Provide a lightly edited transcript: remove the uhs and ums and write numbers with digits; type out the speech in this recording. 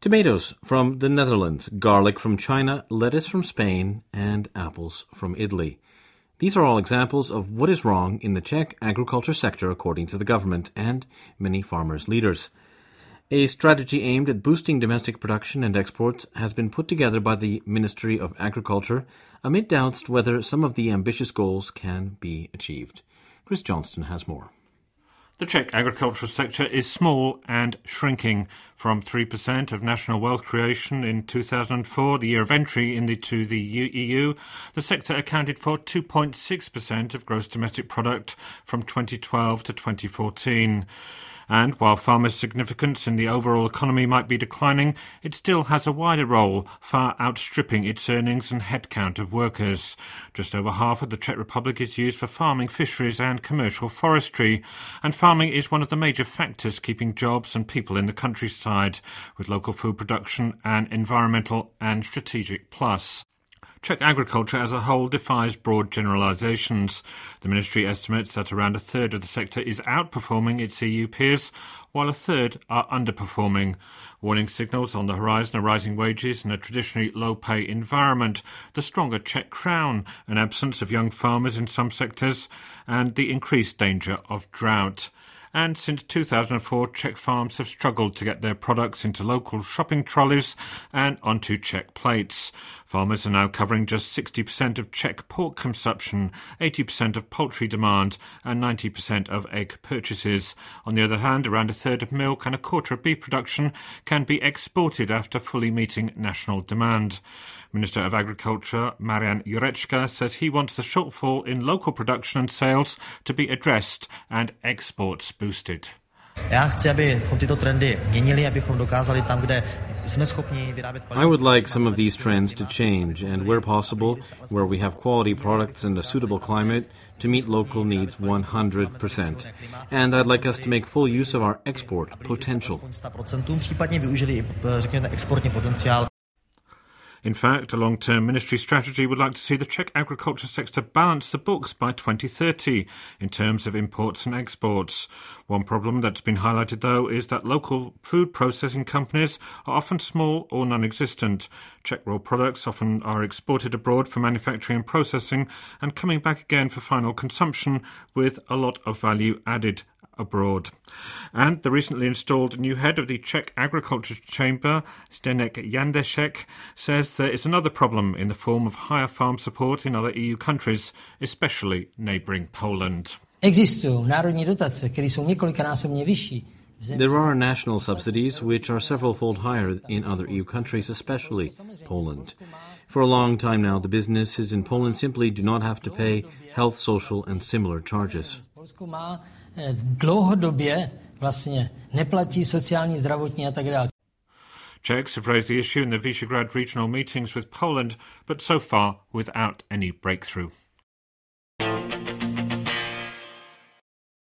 Tomatoes from the Netherlands, garlic from China, lettuce from Spain, and apples from Italy. These are all examples of what is wrong in the Czech agriculture sector according to the government and many farmers' leaders. A strategy aimed at boosting domestic production and exports has been put together by the Ministry of Agriculture amid doubts whether some of the ambitious goals can be achieved. Chris Johnston has more. The Czech agricultural sector is small and shrinking. From 3% of national wealth creation in 2004, the year of entry into the EU, the sector accounted for 2.6% of gross domestic product from 2012 to 2014. And while farmers' significance in the overall economy might be declining, it still has a wider role, far outstripping its earnings and headcount of workers. Just over half of the Czech Republic is used for farming, fisheries and commercial forestry, and farming is one of the major factors keeping jobs and people in the countryside, with local food production an environmental and strategic plus. Czech agriculture as a whole defies broad generalisations. The ministry estimates that around a third of the sector is outperforming its EU peers, while a third are underperforming. Warning signals on the horizon are rising wages in a traditionally low-pay environment, the stronger Czech crown, an absence of young farmers in some sectors, and the increased danger of drought. And since 2004, Czech farms have struggled to get their products into local shopping trolleys and onto Czech plates. Farmers are now covering just 60% of Czech pork consumption, 80% of poultry demand and 90% of egg purchases. On the other hand, around a third of milk and a quarter of beef production can be exported after fully meeting national demand. Minister of Agriculture Marian Jurečka says he wants the shortfall in local production and sales to be addressed and exports boosted. I would like some of these trends to change and, where possible, where we have quality products and a suitable climate, to meet local needs 100%. And I'd like us to make full use of our export potential. In fact, a long-term ministry strategy would like to see the Czech agriculture sector balance the books by 2030 in terms of imports and exports. One problem that's been highlighted, though, is that local food processing companies are often small or non-existent. Czech raw products often are exported abroad for manufacturing and processing and coming back again for final consumption with a lot of value added abroad. And the recently installed new head of the Czech Agriculture Chamber, Zdeněk Jandešek, says there is another problem in the form of higher farm support in other EU countries, especially neighbouring Poland. There are national subsidies which are several-fold higher in other EU countries, especially Poland. For a long time now, the businesses in Poland simply do not have to pay health, social and similar charges. Czechs have raised the issue in the Visegrad regional meetings with Poland, but so far without any breakthrough.